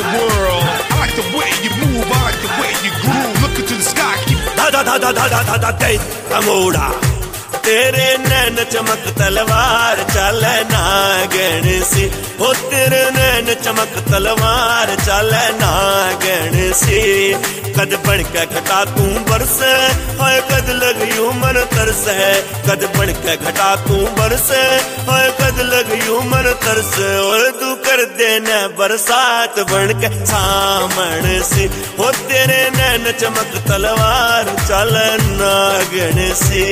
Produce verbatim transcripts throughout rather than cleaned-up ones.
your world. I like the way you move, I like the way you groove. Look into the sky, keep da da da da da da da da da Amoda तेरे नैन चमक तलवार चले नागण सी हो तेरे नैन चमक तलवार चले नागण सी कद बन के घटा तू बरस है कद लगी उमर तरस है कद बन के घटा तू बरस है कद लगी उमर तरस और तू कर देना बरसात बन के सामण सी हो तेरे नैन चमक तलवार चले नागण सी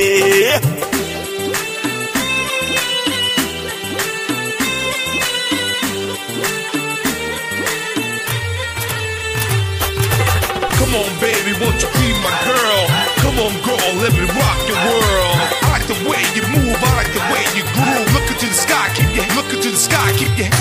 Come on, baby, won't you be my girl? Come on, girl, let me rock your world. I like the way you move, I like the way you groove. Look into the sky, keep your look into the sky, keep your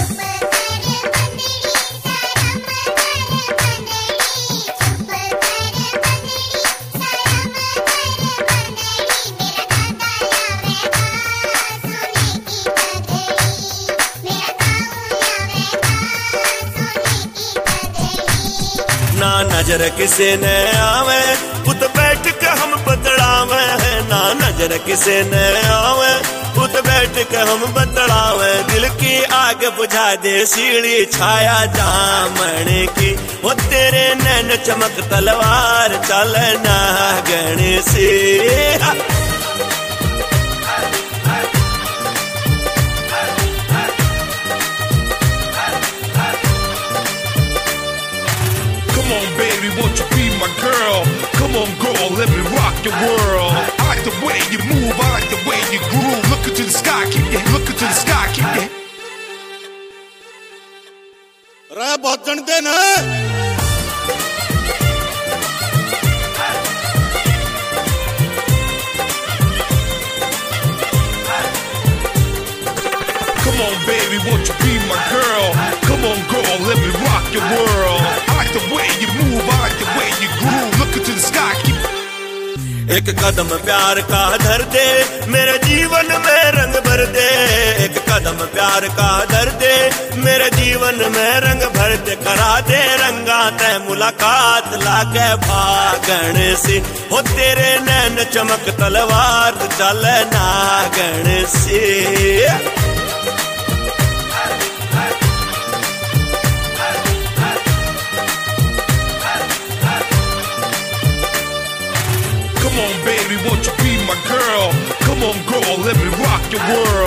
ना नजर किसे ने आवे उत बैठ के हम बतलावे है ना नजर किसे ने आवे उत बैठ के हम बतलावे दिल की आग बुझा दे सीढ़ी छाया जामण की वो तेरे नैन चमक तलवार चल नागण से Come on, baby, won't you be my girl? Come on, girl, let me rock your world. I like the way you move, I like the way you groove. Look into the sky, keep your look into the sky, keep your रे बहुत जनते ना Come on, baby, won't you be my girl? Come on, girl, let me rock your world. I like the way you move, I like the way you groove. Look into the sky, keep एक कदम प्यार का धर दे मेरे जीवन में रंग भर दे एक कदम प्यार का धर दे मेरे जीवन में रंग भर दे करा दे रंगा ते मुलाकात लागे भागण सी हो तेरे नैन चमक तलवार चल नागण सी Come on, baby, won't you be my girl? Come on, girl, let me rock your world.